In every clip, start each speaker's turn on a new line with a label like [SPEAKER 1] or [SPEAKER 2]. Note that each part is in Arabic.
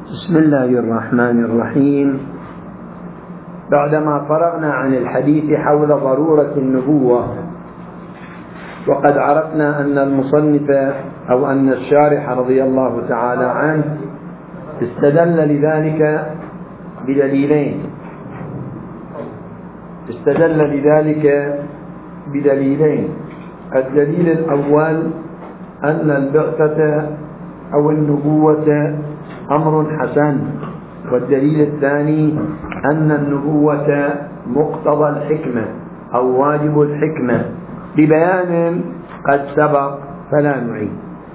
[SPEAKER 1] بسم الله الرحمن الرحيم. بعدما فرغنا عن الحديث حول ضرورة النبوة، وقد عرفنا أن المصنف أو أن الشارح رضي الله تعالى عنه استدل لذلك بدليلين. الدليل الأول أن البعثة أو النبوة أمر حسن، والدليل الثاني أن النبوة مقتضى الحكمة أو واجب الحكمة ببيان قد سبق فلا نعيد.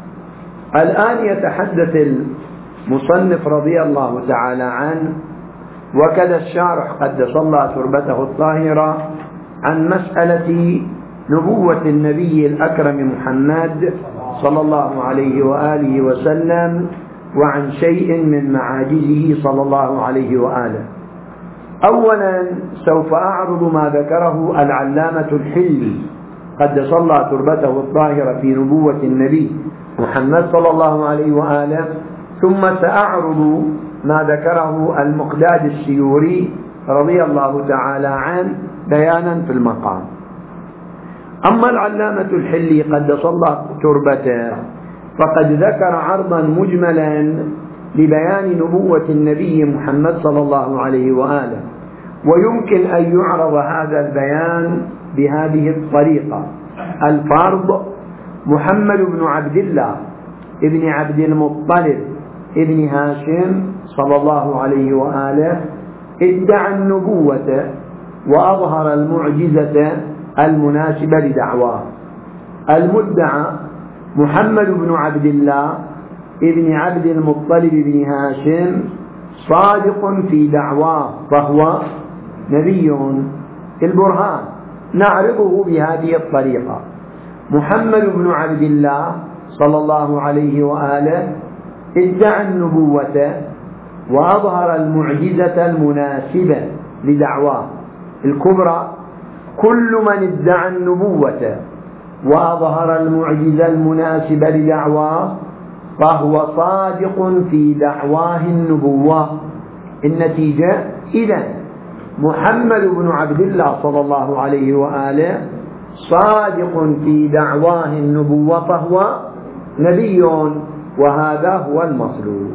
[SPEAKER 1] الآن يتحدث المصنف رضي الله تعالى عنه وكذا الشارح قدس الله تربته الطاهرة عن مسألة نبوة النبي الأكرم محمد صلى الله عليه وآله وسلم، وعن شيء من معاجزه صلى الله عليه وآله. أولا سوف أعرض ما ذكره العلامة الحلي قدس الله تربته الطاهرة في نبوة النبي محمد صلى الله عليه وآله، ثم سأعرض ما ذكره المقداد السيوري رضي الله تعالى عنه بيانا في المقام. أما العلامة الحلي قدس الله تربته فقد ذكر عرضا مجملا لبيان نبوة النبي محمد صلى الله عليه وآله، ويمكن أن يعرض هذا البيان بهذه الطريقة: الفرض: محمد بن عبد الله ابن عبد المطلب ابن هاشم صلى الله عليه وآله ادعى النبوة وأظهر المعجزة المناسبة لدعواه. المدعى محمد بن عبد الله ابن عبد المطلب بن هاشم صادق في دعواه فهو نبي. البرهان نعرضه بهذه الطريقة: محمد بن عبد الله صلى الله عليه وآله ادعى النبوة وأظهر المعجزة المناسبة لدعواه. الكبرى: كل من ادعى النبوة وأظهر المعجزة المناسبة لدعواه فهو صادق في دعواه النبوة. النتيجة: إذن محمد بن عبد الله صلى الله عليه وآله صادق في دعواه النبوة فهو نبي، وهذا هو المطلوب.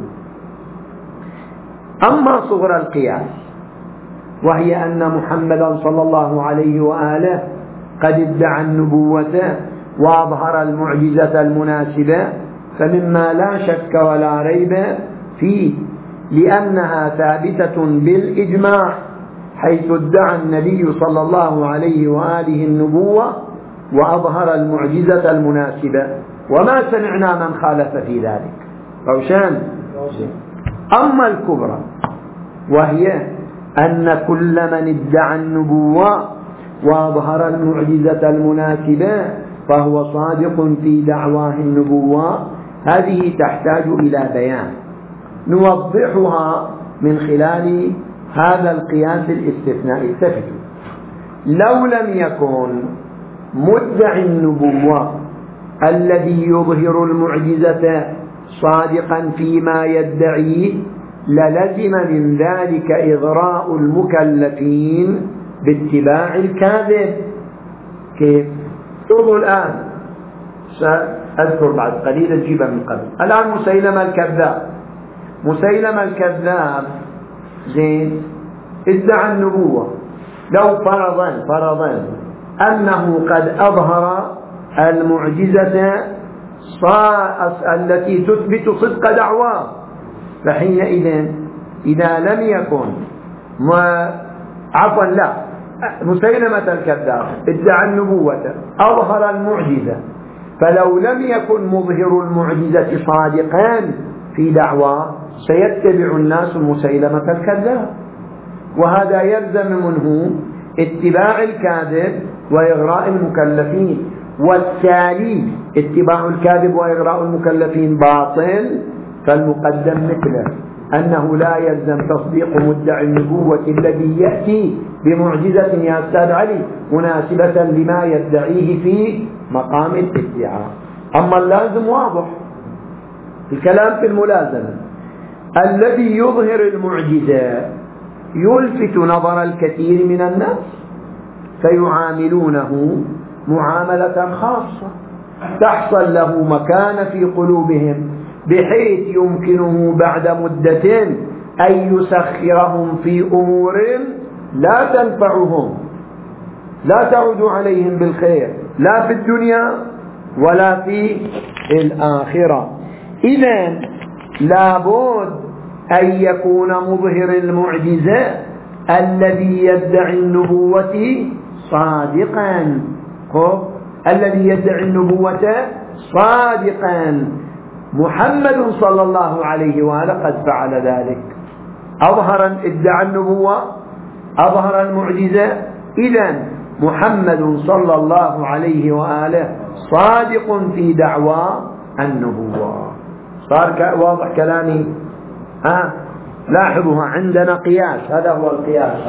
[SPEAKER 1] أما صغر القياس، وهي أن محمدا صلى الله عليه وآله قد ادعى النبوة وأظهر المعجزة المناسبة، فمما لا شك ولا ريب فيه، لأنها ثابتة بالإجماع، حيث ادعى النبي صلى الله عليه وآله النبوة وأظهر المعجزة المناسبة، وما سمعنا من خالف في ذلك. روشان. أما الكبرى، وهي أن كل من ادعى النبوة وأظهر المعجزة المناسبة فهو صادق في دعواه النبوة، هذه تحتاج إلى بيان نوضحها من خلال هذا القياس الاستثنائي. التفتوا: لو لم يكن مدعي النبوة الذي يظهر المعجزة صادقا فيما يدعيه للزم من ذلك إغراء المكلفين باتباع الكاذب. كيف؟ انظروا الآن، سأذكر بعد قليل أجيبها من قبل. الآن مسيلمة الكذاب زين ادعى النبوة. لو فرضا أنه قد أظهر المعجزة التي تثبت صدق دعواه، فحينئذ إذا لم يكن مسيلمة الكذاب ادعى النبوة أظهر المعجزة، فلو لم يكن مظهر المعجزة صادقا في دعواه سيتبع الناس مسيلمة الكذاب، وهذا يلزم منه اتباع الكاذب وإغراء المكلفين، والتالي اتباع الكاذب وإغراء المكلفين باطل، فالمقدم مثله أنه لا يلزم تصديق مدعي النبوة الذي يأتي بمعجزة يا أستاذ علي مناسبة لما يدعيه في مقام الادعاء. أما اللازم واضح، الكلام في الملازمة: الذي يظهر المعجزة يلفت نظر الكثير من الناس فيعاملونه معاملة خاصة تحصل له مكانة في قلوبهم بحيث يمكنه بعد مدة أن يسخرهم في أمور لا تنفعهم لا تعود عليهم بالخير لا في الدنيا ولا في الآخرة. إذن لابد أن يكون مظهر المعجزة الذي يدعي النبوة صادقا الذي يدعي النبوة صادقا. محمد صلى الله عليه وآله قد فعل ذلك، ادعى النبوة، أظهر المعجزة. إذن محمد صلى الله عليه وآله صادق في دعوى النبوة. صار واضح كلامي؟ لاحظوها، عندنا قياس، هذا هو القياس.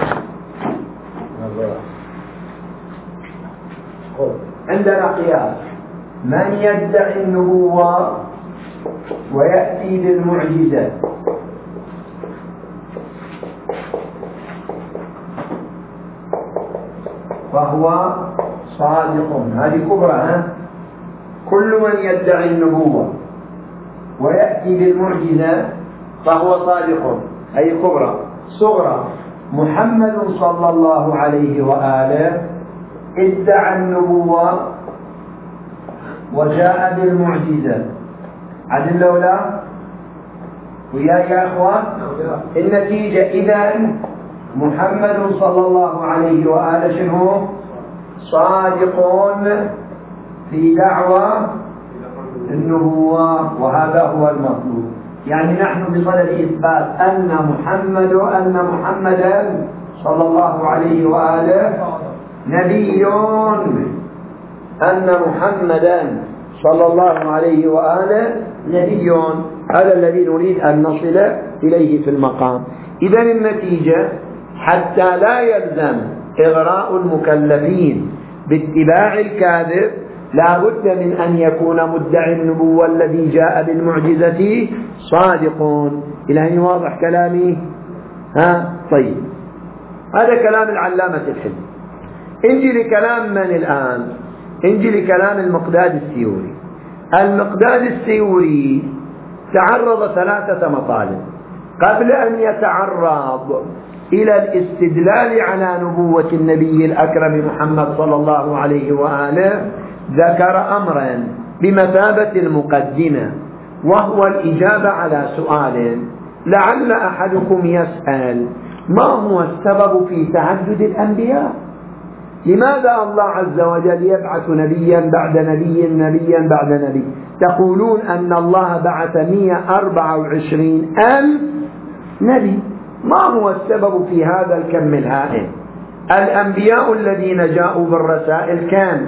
[SPEAKER 1] عندنا قياس، من يدعي النبوة ويأتي بالمعجزة فهو صادق. هذه كبرى، كل من يدعي النبوة ويأتي بالمعجزة فهو صادق، هذه كبرى. صغرى، محمد صلى الله عليه وآله ادعى النبوة وجاء بالمعجزة. عدل لولا وياك يا أخوان؟ النتيجة إذا محمد صلى الله عليه وآله شنو؟ صادقون في دعوة النبوة، وهذا هو المطلوب. يعني نحن بصدد إثبات أن محمدا صلى الله عليه وآله نبي، أن محمدا صلى الله عليه وآله نبي. هذا الذي نريد أن نصل إليه في المقام. إذن النتيجة حتى لا يلزم إغراء المكلفين باتباع الكاذب لا بد من أن يكون مدعي النبوة الذي جاء بالمعجزة صادقون. إلى أن واضح كلامي؟ طيب، هذا كلام العلامة الحلمي. انجي لكلام من الآن؟ انجي لكلام المقداد السيوري. المقداد السيوري تعرض 3 مطالب قبل أن يتعرض إلى الاستدلال على نبوة النبي الأكرم محمد صلى الله عليه وآله. ذكر أمرا بمثابة المقدمة، وهو الإجابة على سؤال لعل أحدكم يسأل: ما هو السبب في تعدد الأنبياء؟ لماذا الله عز وجل يبعث نبيا بعد نبي، نبيا بعد نبي؟ تقولون أن الله بعث 124,000 نبي، ما هو السبب في هذا الكم الهائل؟ الأنبياء الذين جاءوا بالرسائل كان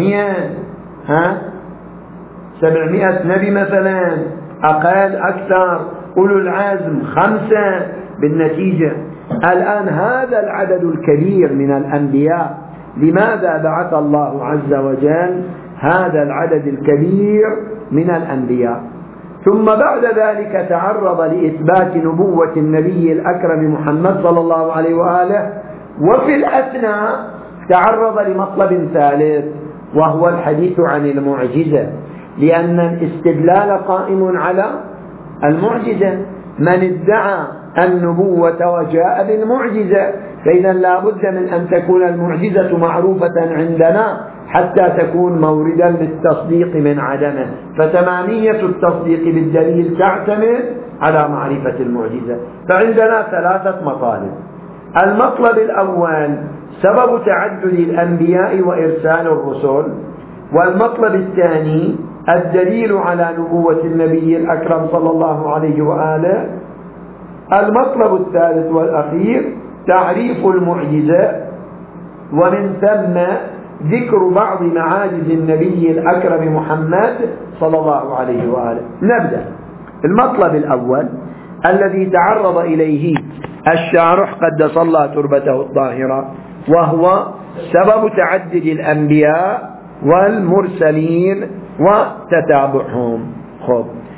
[SPEAKER 1] 700 نبي مثلا، أقل أكثر، أولو العزم 5. بالنتيجة الآن هذا العدد الكبير من الأنبياء، لماذا بعث الله عز وجل هذا العدد الكبير من الأنبياء؟ ثم بعد ذلك تعرض لإثبات نبوة النبي الأكرم محمد صلى الله عليه وآله، وفي الأثناء تعرض لمطلب ثالث وهو الحديث عن المعجزة، لأن الاستدلال قائم على المعجزة. من ادعى النبوة وجاء بالمعجزة فإذا لا بد من أن تكون المعجزة معروفة عندنا حتى تكون موردا للتصديق من عدمه. فتمامية التصديق بالدليل تعتمد على معرفة المعجزة. فعندنا 3 مطالب. المطلب الأول سبب تعدد الأنبياء وإرسال الرسل، والمطلب الثاني الدليل على نبوة النبي الأكرم صلى الله عليه وآله. المطلب الثالث والأخير تعريف المعجزة، ومن ثم ذكر بعض معاجز النبي الأكرم محمد صلى الله عليه وآله. نبدأ. المطلب الأول الذي تعرض إليه الشارح قدس الله تربته الطاهرة، وهو سبب تعدد الأنبياء والمرسلين وتتابعهم.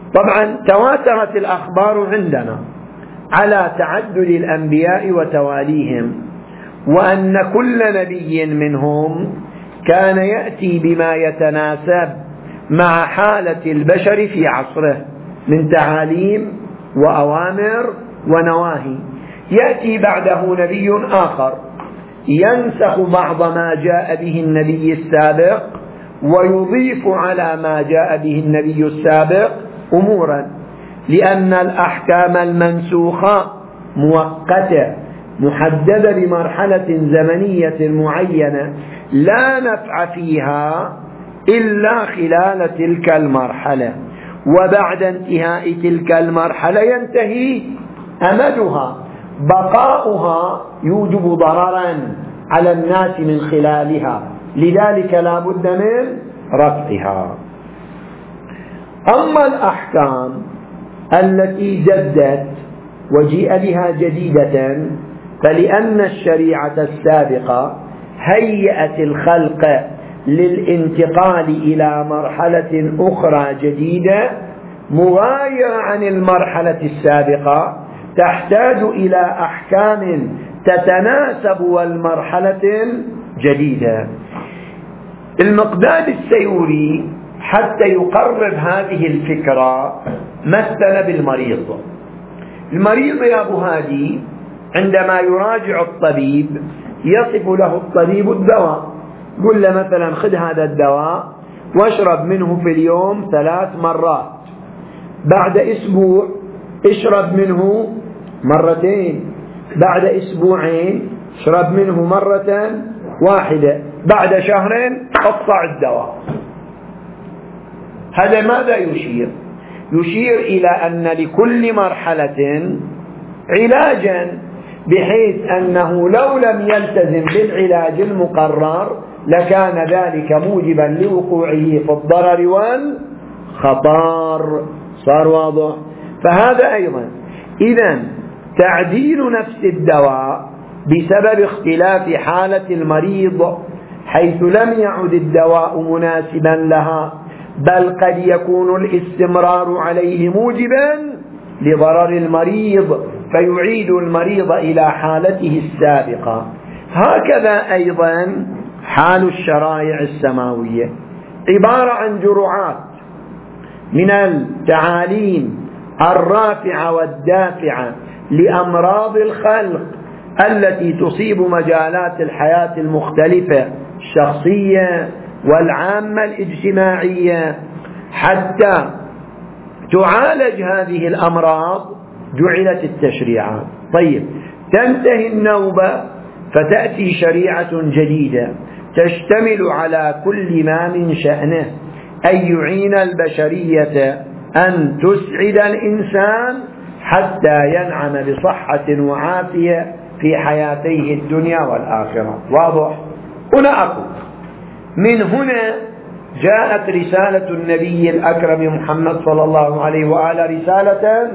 [SPEAKER 1] طبعا تواترت الأخبار عندنا على تعدد الأنبياء وتواليهم، وأن كل نبي منهم كان يأتي بما يتناسب مع حالة البشر في عصره من تعاليم وأوامر ونواهي. يأتي بعده نبي آخر ينسخ بعض ما جاء به النبي السابق ويضيف على ما جاء به النبي السابق أمورا، لأن الأحكام المنسوخة مؤقتة محددة بمرحلة زمنية معينة لا نفع فيها إلا خلال تلك المرحلة، وبعد انتهاء تلك المرحلة ينتهي أمدها. بقاؤها يوجب ضررا على الناس من خلالها، لذلك لا بد من رفعها. أما الأحكام التي جدت وجيء بها جديدة فلأن الشريعة السابقة هيأت الخلق للانتقال إلى مرحلة أخرى جديدة مغايرة عن المرحلة السابقة، تحتاج إلى أحكام تتناسب والمرحلة الجديدة. المقداد السيوري حتى يقرب هذه الفكرة مثل بالمريض. المريض يا أبو هادي عندما يراجع الطبيب يصف له الطبيب الدواء، قل له مثلا خذ هذا الدواء واشرب منه في اليوم 3 مرات، بعد أسبوع اشرب منه 2 مرات، بعد 2 أسبوع اشرب منه 1 مرة، بعد 2 شهر اقطع الدواء. هذا ماذا يشير؟ يشير إلى أن لكل مرحلة علاجا، بحيث أنه لو لم يلتزم بالعلاج المقرر لكان ذلك موجبا لوقوعه في الضرر والخطر. صار واضح؟ فهذا أيضا إذن تعديل نفس الدواء بسبب اختلاف حالة المريض، حيث لم يعد الدواء مناسبا لها، بل قد يكون الاستمرار عليه موجبا لضرر المريض فيعيد المريض إلى حالته السابقة. هكذا أيضا حال الشرائع السماوية، عبارة عن جرعات من التعاليم الرافعة والدافعة لأمراض الخلق التي تصيب مجالات الحياة المختلفة الشخصية والعامة الاجتماعية. حتى تعالج هذه الأمراض جعلت التشريعات. طيب، تنتهي النوبة فتأتي شريعة جديدة تشتمل على كل ما من شأنه أن يعين البشرية أن تسعد الإنسان حتى ينعم بصحة وعافية في حياتيه الدنيا والآخرة. واضح؟ هنا أقول من هنا جاءت رسالة النبي الأكرم محمد صلى الله عليه وآله رسالة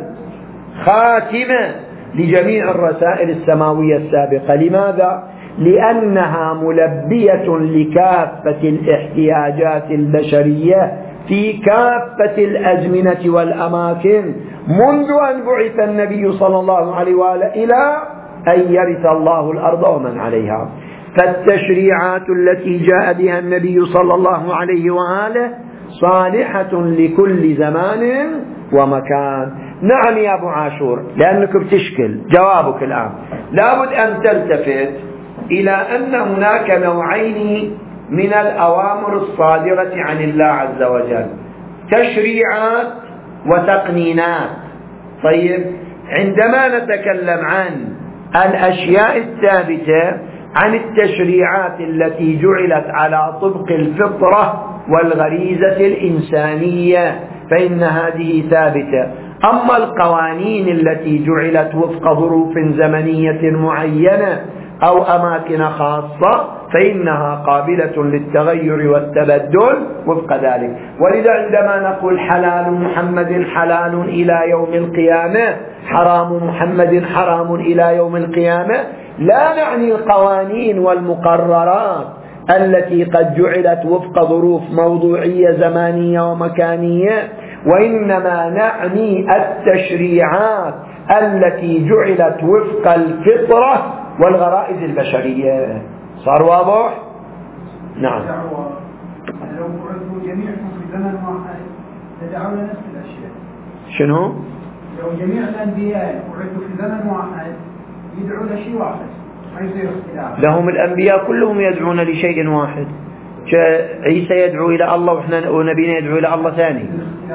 [SPEAKER 1] خاتمة لجميع الرسائل السماوية السابقة. لماذا؟ لأنها ملبية لكافة الاحتياجات البشرية في كافة الأزمنة والأماكن منذ أن بعث النبي صلى الله عليه وآله إلى أن يرث الله الأرض ومن عليها. فالتشريعات التي جاء بها النبي صلى الله عليه وآله صالحة لكل زمان ومكان. نعم يا أبو عاشور، لأنك بتشكل جوابك الآن لابد أن تلتفت إلى أن هناك نوعين من الأوامر الصادرة عن الله عز وجل، تشريعات وتقنينات. طيب، عندما نتكلم عن الأشياء الثابتة عن التشريعات التي جعلت على طبق الفطرة والغريزة الإنسانية فإن هذه ثابتة. أما القوانين التي جعلت وفق ظروف زمنية معينة أو أماكن خاصة فإنها قابلة للتغير والتبدل وفق ذلك. ولذا عندما نقول حلال محمد حلال إلى يوم القيامة، حرام محمد حرام إلى يوم القيامة، لا نعني القوانين والمقررات التي قد جعلت وفق ظروف موضوعية زمانية ومكانية، وإنما نعني التشريعات التي جعلت وفق الفطرة والغرائز البشرية. صار واضح؟ نعم.
[SPEAKER 2] لو بعثوا جميعهم في زمن واحد تدعون نفس الأشياء.
[SPEAKER 1] شنو؟
[SPEAKER 2] لو جميع الأنبياء بعثوا في زمن واحد يدعون لشيء واحد ما يصير اختلاف.
[SPEAKER 1] لهم الأنبياء كلهم يدعون لشيء واحد. عيسى يدعو إلى الله ونبينا يدعو إلى الله ثاني.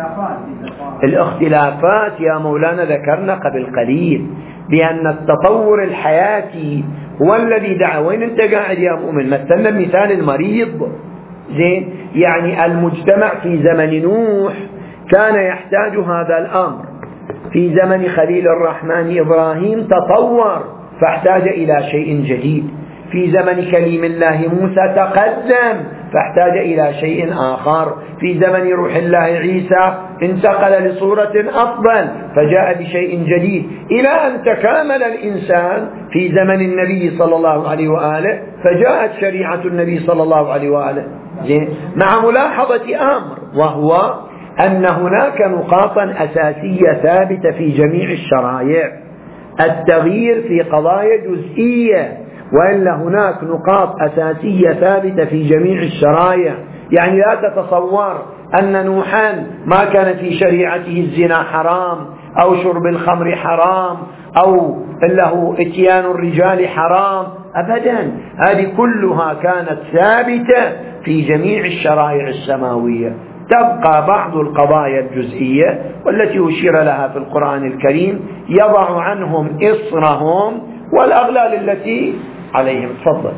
[SPEAKER 1] الاختلافات يا مولانا ذكرنا قبل قليل بأن التطور الحياتي هو الذي دعا. وين أنت قاعد يا مؤمن؟ مثلنا مثال المريض. زين، يعني المجتمع في زمن نوح كان يحتاج هذا الأمر. في زمن خليل الرحمن إبراهيم تطور فاحتاج إلى شيء جديد. في زمن كليم الله موسى تقدم فاحتاج إلى شيء آخر. في زمن روح الله عيسى انتقل لصورة أفضل فجاء بشيء جديد، إلى أن تكامل الإنسان في زمن النبي صلى الله عليه وآله فجاءت شريعة النبي صلى الله عليه وآله. مع ملاحظة أمر، وهو أن هناك نقاطا أساسية ثابتة في جميع الشرائع. التغيير في قضايا جزئية، وإلا هناك نقاط أساسية ثابتة في جميع الشرائع. يعني لا تتصور أن نوحا ما كان في شريعته الزنا حرام أو شرب الخمر حرام أو له اتيان الرجال حرام، أبدا. هذه كلها كانت ثابتة في جميع الشرائع السماوية. تبقى بعض القضايا الجزئية والتي أشير لها في القرآن الكريم يضع عنهم إصرهم والأغلال التي عليهم. تفضل.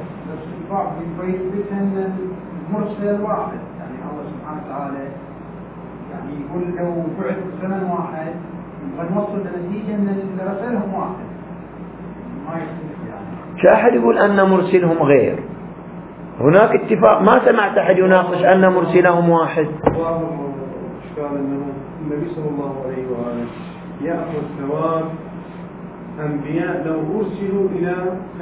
[SPEAKER 2] مرسل واحد، يعني الله سبحانه وتعالى يعني يقول لو بعث زمن واحد فنوصل لنتيجة أن اللي رسلهم واحد ما يختلف. يعني
[SPEAKER 1] شاهد يقول أن مرسلهم غير، هناك اتفاق. ما سمعت أحد يناقش أن مرسلهم واحد.
[SPEAKER 3] إشكال أنه النبي صلى الله عليه وآله يأخذ ثواب أنبياء لو أرسلوا إلى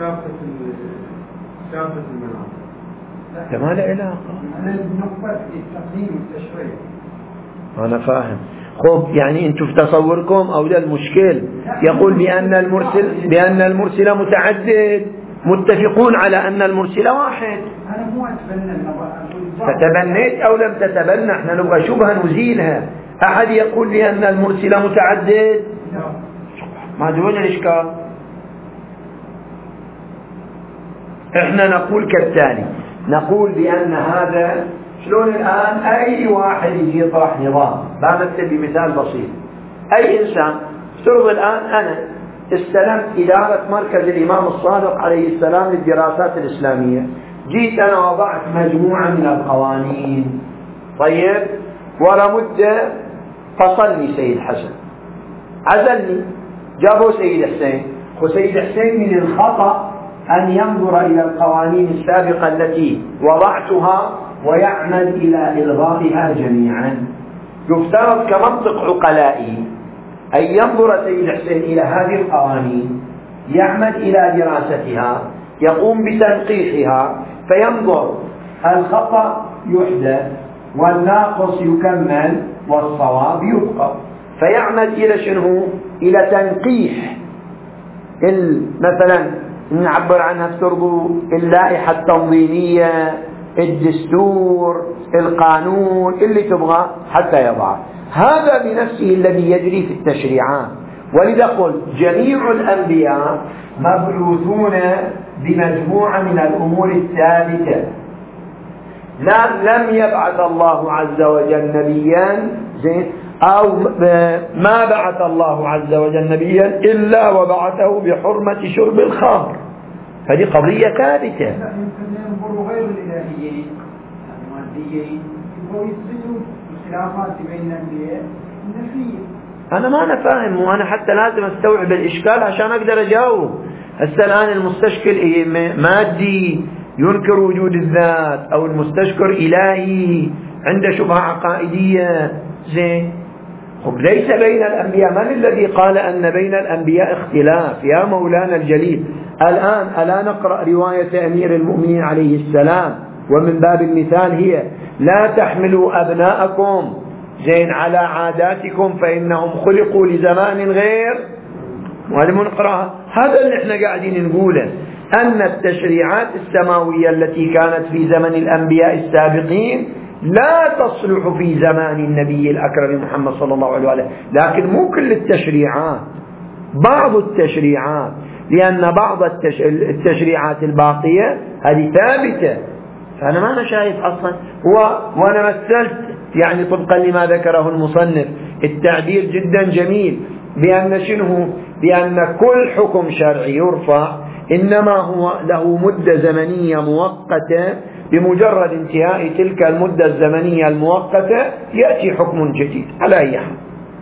[SPEAKER 3] كافة المناطق.
[SPEAKER 1] ما له علاقة. أنا فاهم. خب يعني أنتم في تصوركم أو ده المشكل يقول بأن المرسل متعدد، متفقون على أن المرسل واحد. فتبنيت أو لم تتبنى، احنا نبغى شبهة نزيلها. أحد يقول بأن المرسل متعدد؟ ما دون الإشكال. احنا نقول كالتالي، نقول بأن هذا شلون الآن أي واحد يجي يطرح نظام. بمثل بمثال بسيط، أي إنسان افترض الآن أنا استلمت إدارة مركز الإمام الصادق عليه السلام للدراسات الإسلامية، جيت أنا وضعت مجموعة من القوانين. طيب، ولا مدة فصلني سيد حسن، عزلني، جابوا سيد حسين. وسيد حسين من الخطأ أن ينظر إلى القوانين السابقة التي وضعتها ويعمل إلى إلغائها جميعا. يفترض كمنطق عقلائي أن ينظر سيد حسين إلى هذه القوانين، يعمل إلى دراستها، يقوم بتنقيحها، فينظر الخطأ يحدث والناقص يكمل والصواب يبقى، فيعمل إلى شنو؟ إلى تنقيح مثلا نعبر عنها افترضوا اللائحة التنظيمية، الدستور، القانون اللي تبغى حتى يضع. هذا بنفسه الذي يجري في التشريعات. ولذا قل جميع الأنبياء مبعوثون بمجموعة من الأمور الثابتة. لم يبعث الله عز وجل نبيا أو ما بعث الله عز وجل نبيا إلا وبعثه بحرمة شرب الخمر. هذه قضية ثابتة.
[SPEAKER 2] ينظروا غير الإلهيين الماديين ويثبتوا الخلافات بين الأنبياء النفية.
[SPEAKER 1] أنا ما أنا فاهم، وأنا حتى لازم أستوعب الإشكال عشان أقدر أجاوب. هسه الآن المستشكل مادي ينكر وجود الذات، أو المستشكر إلهي عنده شبهة عقائدية. زين، ليس بين الأنبياء. من الذي قال أن بين الأنبياء اختلاف يا مولانا الجليل؟ الآن ألا نقرأ رواية أمير المؤمنين عليه السلام، ومن باب المثال هي لا تحملوا أبناءكم زين على عاداتكم فإنهم خلقوا لزمان غير، وهذا منقرأ. هذا اللي احنا قاعدين نقوله، أن التشريعات السماوية التي كانت في زمن الأنبياء السابقين لا تصلح في زمان النبي الأكرم محمد صلى الله عليه وآله. لكن مو كل التشريعات، بعض التشريعات، لأن بعض التشريعات الباقية هذه ثابتة. فأنا ما أنا شايف أصلا وأنا مثلت يعني طبقا لما ذكره المصنف التعبير جدا جميل بأن شنو، بأن كل حكم شرعي يرفع إنما هو له مدة زمنية مؤقتة، بمجرد انتهاء تلك المدة الزمنية المؤقتة يأتي حكم جديد على أي حال.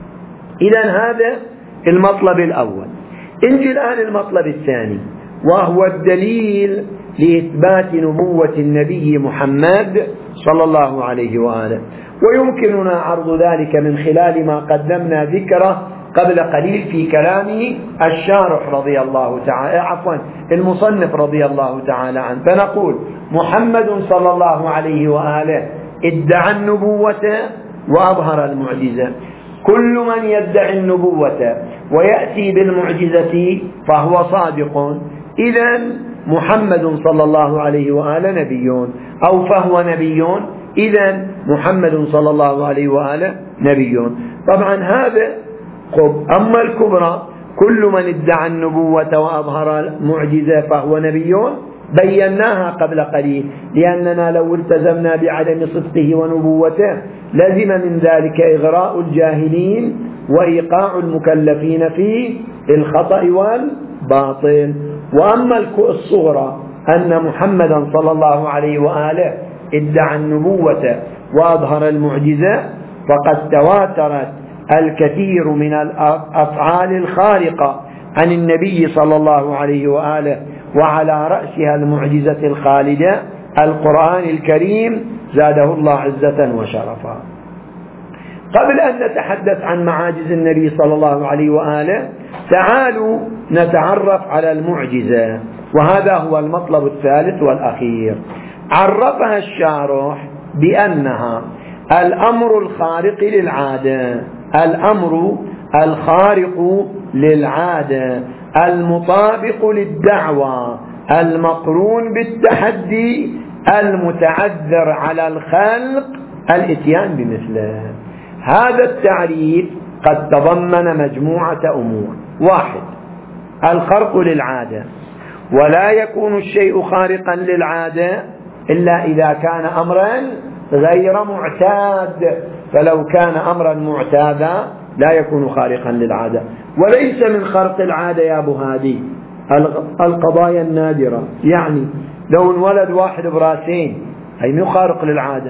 [SPEAKER 1] إذن هذا المطلب الأول. نجي الآن المطلب الثاني، وهو الدليل لإثبات نبوة النبي محمد صلى الله عليه وآله. ويمكننا عرض ذلك من خلال ما قدمنا ذكره قبل قليل في كلام الشارح رضي الله تعالى المصنف رضي الله تعالى عنه. فنقول محمد صلى الله عليه وآله ادعى النبوة وأظهر المعجزة. كل من يدعي النبوة ويأتي بالمعجزة فهو صادق. إذن محمد صلى الله عليه وآله نبي، أو فهو نبي، إذن محمد صلى الله عليه وآله نبي. طبعا هذا أما الكبرى كل من ادعى النبوة وأظهر المعجزة فهو نبي بيناها قبل قليل، لأننا لو التزمنا بعدم صدقه ونبوته لزم من ذلك إغراء الجاهلين وإيقاع المكلفين في الخطأ والباطل. وأما الصغرى أن محمدا صلى الله عليه وآله ادعى النبوة وأظهر المعجزة فقد تواترت الكثير من الأفعال الخارقة عن النبي صلى الله عليه وآله، وعلى رأسها المعجزة الخالدة القرآن الكريم زاده الله عزة وشرفا. قبل أن نتحدث عن معاجز النبي صلى الله عليه وآله تعالوا نتعرف على المعجزة، وهذا هو المطلب الثالث والأخير. عرفها الشارح بأنها الأمر الخارق للعادة، الأمر الخارق للعادة المطابق للدعوة المقرون بالتحدي المتعذر على الخلق الاتيان بمثله. هذا التعريف قد تضمن مجموعة أمور. 1. الخرق للعادة، ولا يكون الشيء خارقا للعادة إلا إذا كان أمرا غير معتاد، فلو كان أمرا معتادا لا يكون خارقا للعادة. وليس من خرق العادة يا أبو هادي القضايا النادرة، يعني لو انولد واحد براسين هي مو خارق للعادة.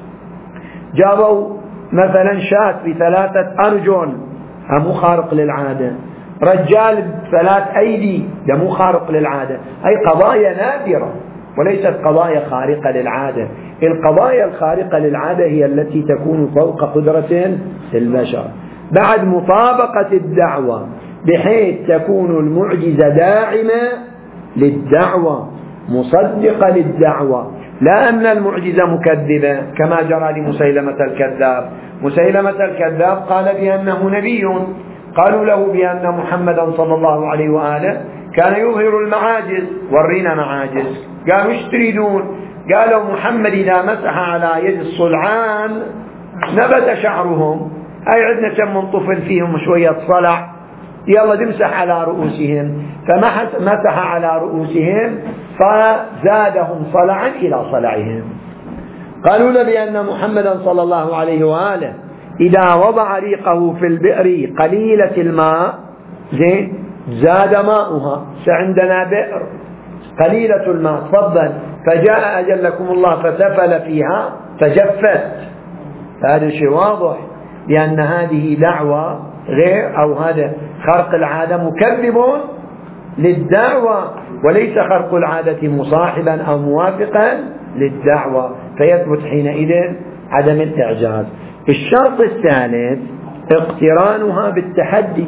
[SPEAKER 1] جابوا مثلا شاة ب3 أرجل مو خارق للعادة. رجال ب3 أيدي ده مو خارق للعادة. أي قضايا نادرة وليست قضايا خارقة للعادة. القضايا الخارقة للعادة هي التي تكون فوق قدرة البشر بعد مطابقة الدعوة، بحيث تكون المعجزة داعمة للدعوة مصدقة للدعوة، لا أن المعجزة مكذبة كما جرى لمسيلمة الكذاب. مسيلمة الكذاب قال بأنه نبي، قالوا له بأن محمدا صلى الله عليه وآله كان يظهر المعاجز، ورينا معاجز. قالوا ايش تريدون؟ قالوا محمد إذا مسح على يد الصلعان نبت شعرهم. أي عندنا كم من طفل فيهم شوية صلع، يلا تمسح على رؤوسهم، فمسح على رؤوسهم فزادهم صلعا إلى صلعهم. قالوا له بأن محمدا صلى الله عليه وآله إذا وضع ريقه في البئر قليلة الماء زين زاد ماؤها. فعندنا بئر قليلة الماء تفضل، فجاء أجلكم الله فسفل فيها فجفت. هذا شيء واضح لأن هذه دعوة غير، أو هذا خرق العادة مكذب للدعوة، وليس خرق العادة مصاحبا أو موافقا للدعوة، فيثبت حينئذ عدم الإعجاز. الشرط الثالث اقترانها بالتحدي،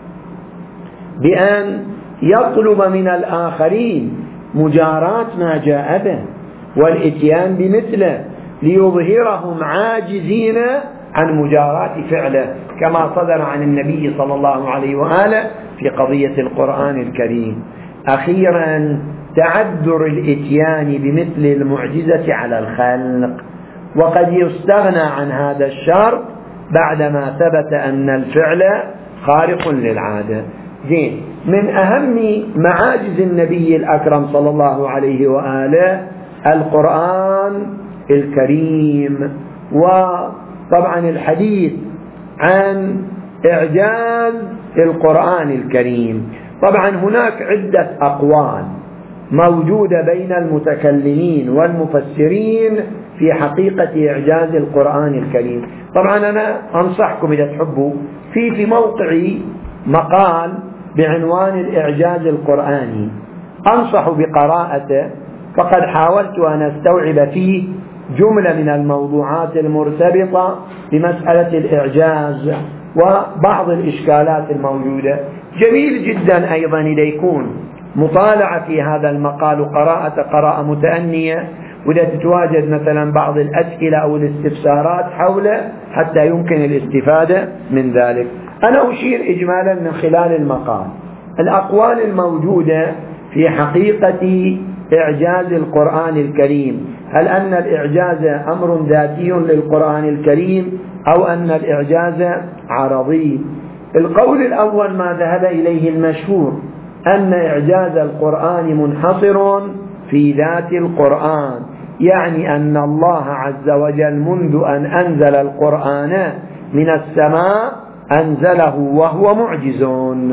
[SPEAKER 1] بأن يطلب من الآخرين مجاراة ما جاء به والإتيان بمثله ليظهرهم عاجزين عن مجاراة فعله كما صدر عن النبي صلى الله عليه وآله في قضية القرآن الكريم. أخيرا تعذر الإتيان بمثل المعجزة على الخلق، وقد يستغنى عن هذا الشرط بعدما ثبت أن الفعل خارق للعادة. زين، من أهم معاجز النبي الأكرم صلى الله عليه وآله القرآن الكريم، وطبعا الحديث عن إعجاز القرآن الكريم. طبعا هناك عدة أقوال موجودة بين المتكلمين والمفسرين في حقيقة إعجاز القرآن الكريم. طبعا أنا أنصحكم إذا تحبوا في موقعي مقال بعنوان الإعجاز القرآني، أنصح بقراءته، فقد حاولت أن أستوعب فيه جملة من الموضوعات المرتبطة بمسألة الإعجاز وبعض الإشكالات الموجودة. جميل جدا أيضا إذا يكون مطالعة في هذا المقال وقراءة متأنية، وإذا تتواجد مثلا بعض الأسئلة أو الاستفسارات حوله حتى يمكن الاستفادة من ذلك. أنا أشير إجمالا من خلال المقال الأقوال الموجودة في حقيقة إعجاز القرآن الكريم. هل أن الإعجاز أمر ذاتي للقرآن الكريم أو أن الإعجاز عرضي؟ القول الأول ما ذهب إليه المشهور أن إعجاز القرآن منحصر في ذات القرآن، يعني أن الله عز وجل منذ أن أنزل القرآن من السماء أنزله وهو معجز.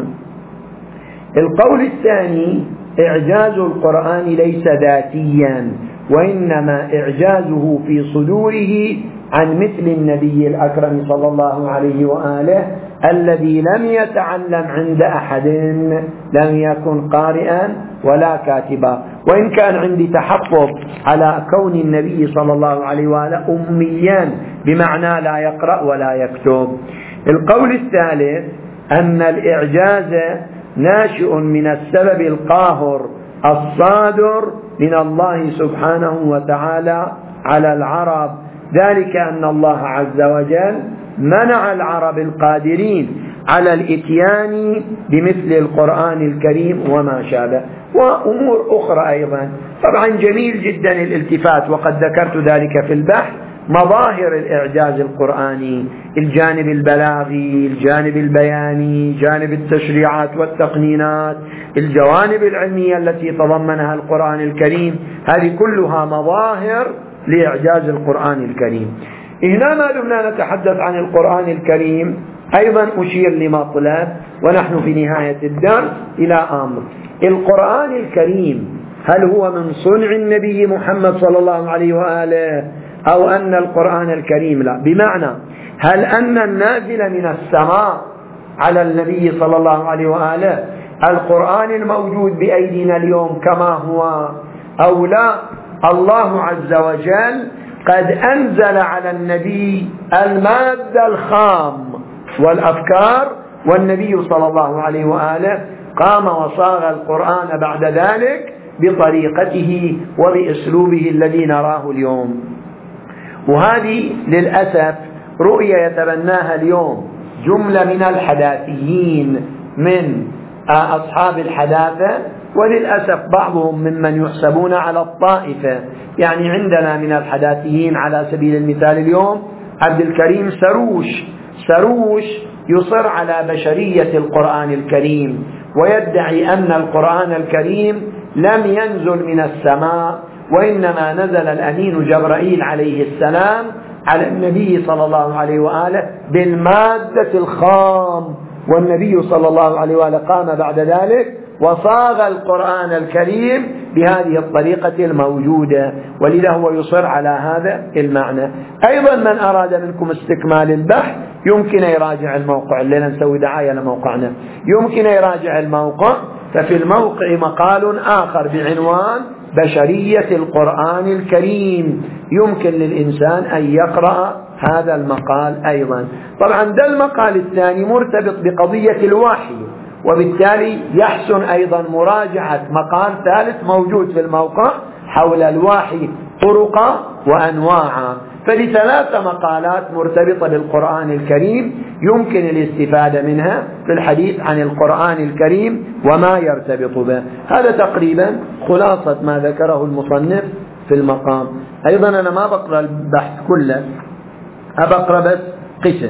[SPEAKER 1] القول الثاني إعجاز القرآن ليس ذاتيا، وإنما إعجازه في صدوره عن مثل النبي الأكرم صلى الله عليه وآله الذي لم يتعلم عند أحد، لم يكن قارئا ولا كاتبا، وإن كان عندي تحفظ على كون النبي صلى الله عليه وآله أميا بمعنى لا يقرأ ولا يكتب. القول الثالث أن الإعجاز ناشئ من السبب القاهر الصادر من الله سبحانه وتعالى على العرب، ذلك أن الله عز وجل منع العرب القادرين على الإتيان بمثل القرآن الكريم وما شابه، وأمور أخرى أيضا. طبعا جميل جدا الالتفات، وقد ذكرت ذلك في البحث، مظاهر الإعجاز القرآني: الجانب البلاغي، الجانب البياني، جانب التشريعات والتقنينات، الجوانب العلمية التي تضمنها القرآن الكريم، هذه كلها مظاهر لإعجاز القرآن الكريم. هنا ما دمنا نتحدث عن القرآن الكريم أيضا أشير لمطلب، ونحن في نهاية الدرس، إلى أمر: القرآن الكريم هل هو من صنع النبي محمد صلى الله عليه وآله أو أن القرآن الكريم لا؟ بمعنى هل أن النازل من السماء على النبي صلى الله عليه وآله القرآن الموجود بأيدينا اليوم كما هو أو لا؟ الله عز وجل قد أنزل على النبي المادة الخام والأفكار، والنبي صلى الله عليه وآله قام وصاغ القرآن بعد ذلك بطريقته وبأسلوبه الذي نراه اليوم. وهذه للأسف رؤية يتبناها اليوم جملة من الحداثيين من أصحاب الحداثة، وللأسف بعضهم ممن يحسبون على الطائفة. يعني عندنا من الحداثيين على سبيل المثال اليوم عبد الكريم سروش يصر على بشرية القرآن الكريم، ويدعي أن القرآن الكريم لم ينزل من السماء، وإنما نزل الأمين جبرائيل عليه السلام على النبي صلى الله عليه وآله بالمادة الخام، والنبي صلى الله عليه وآله قام بعد ذلك وصاغ القرآن الكريم بهذه الطريقة الموجودة، ولذا هو يصر على هذا المعنى. أيضا من أراد منكم استكمال البحث يمكن يراجع الموقع، الليلة نسوي دعاية لموقعنا، يمكن يراجع الموقع، ففي الموقع مقال آخر بعنوان بشرية القرآن الكريم، يمكن للإنسان أن يقرأ هذا المقال أيضا. طبعا ده المقال الثاني مرتبط بقضية الوحي، وبالتالي يحسن أيضا مراجعة مقال ثالث موجود في الموقع حول الوحي طرقا وأنواعا. فلثلاث مقالات مرتبطة بالقرآن الكريم يمكن الاستفادة منها في الحديث عن القرآن الكريم وما يرتبط به. هذا تقريبا خلاصة ما ذكره المصنف في المقام. أيضا أنا ما بقرأ البحث كله، أبقرأ بس قسم.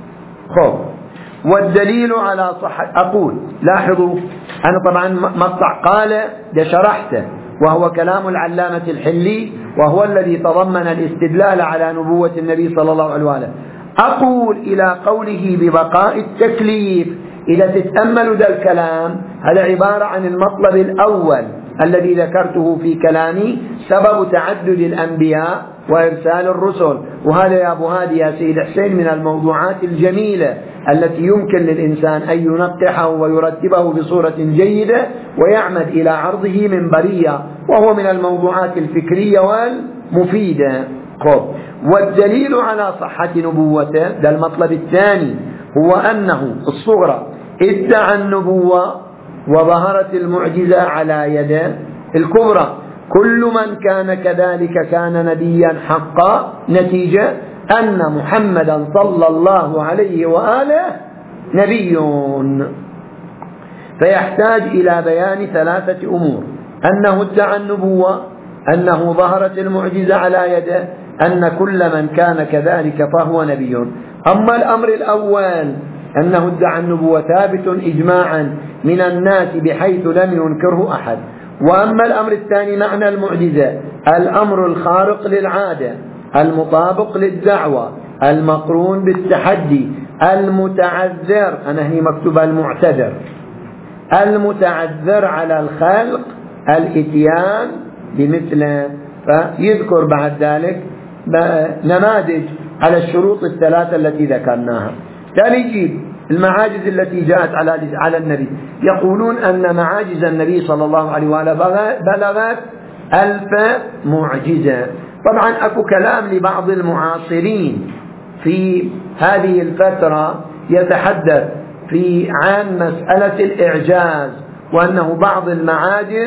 [SPEAKER 1] والدليل على صحة، أقول لاحظوا أنا طبعا مقطع قال ده شرحته، وهو كلام العلامة الحلي، وهو الذي تضمن الاستدلال على نبوة النبي صلى الله عليه وآله. أقول إلى قوله ببقاء التكليف، إذا تتأملوا ذا الكلام هذا عبارة عن المطلب الأول الذي ذكرته في كلامي، سبب تعدد الأنبياء وإرسال الرسل. وهذا يا أبو هادي يا سيد حسين من الموضوعات الجميلة التي يمكن للإنسان أن ينقحه ويرتبه بصورة جيدة ويعمد إلى عرضه منبرية، وهو من الموضوعات الفكرية والمفيدة. والدليل على صحة نبوته، ده المطلب الثاني، هو أنه الصغرى ادعى النبوة وظهرت المعجزة على يده. الكبرى كل من كان كذلك كان نبيا حقا، نتيجة أن محمدا صلى الله عليه وآله نبي. فيحتاج إلى بيان ثلاثة أمور: أنه ادعى النبوة، أنه ظهرت المعجزة على يده، أن كل من كان كذلك فهو نبي. أما الأمر الأول أنه ادعى النبوة ثابت إجماعا من الناس بحيث لم ينكره أحد. وأما الأمر الثاني معنى المعجزة، الأمر الخارق للعادة المطابق للدعوة المقرون بالتحدي المتعذر، أنا هنا مكتوب المعتذر، المتعذر على الخلق الإتيان بمثله. فيذكر بعد ذلك نماذج على الشروط الثلاثة التي ذكرناها. ثاني يجيب المعاجز التي جاءت على النبي. يقولون أن معاجز النبي صلى الله عليه وآله بلغت 1000 معجزة. طبعا أكو كلام لبعض المعاصرين في هذه الفترة يتحدث عن مسألة الإعجاز، وأنه بعض المعاجز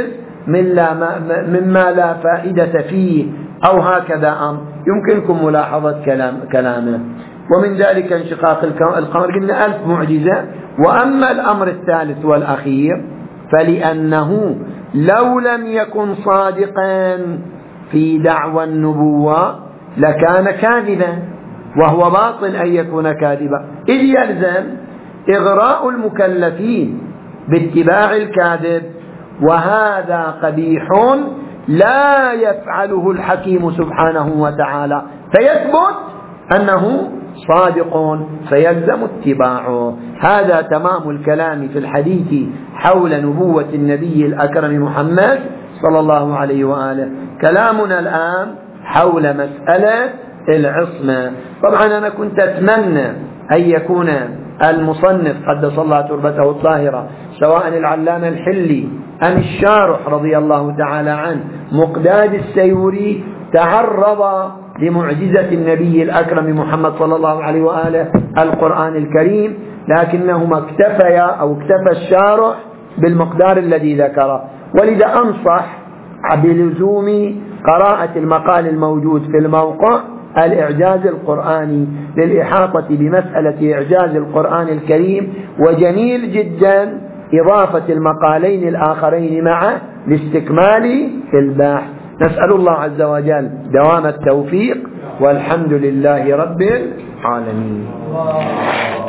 [SPEAKER 1] مما لا فائدة فيه أو هكذا أمر. يمكنكم ملاحظة كلامه. ومن ذلك انشقاق القمر، قلنا 1000 معجزة. وأما الأمر الثالث والأخير فلأنه لو لم يكن صادقا في دعوى النبوة لكان كاذبا، وهو باطل أن يكون كاذبا، إذ يلزم إغراء المكلفين باتباع الكاذب، وهذا قبيح لا يفعله الحكيم سبحانه وتعالى، فيثبت أنه صادق فيلزم اتباعه. هذا تمام الكلام في الحديث حول نبوة النبي الأكرم محمد صلى الله عليه وآله. كلامنا الآن حول مسألة العصمة. طبعا أنا كنت أتمنى أن يكون المصنف قدس الله تربته الطاهرة، سواء العلامة الحلي أم الشارح رضي الله تعالى عنه مقداد السيوري، تعرض لمعجزة النبي الأكرم محمد صلى الله عليه وآله القرآن الكريم، لكنهما اكتفى الشارح بالمقدار الذي ذكره. ولذا أنصح بلزوم قراءة المقال الموجود في الموقع الإعجاز القرآني للإحاطة بمسألة إعجاز القرآن الكريم، وجميل جدا إضافة المقالين الآخرين معه لاستكمال البحث. نسأل الله عز وجل دوام التوفيق، والحمد لله رب العالمين.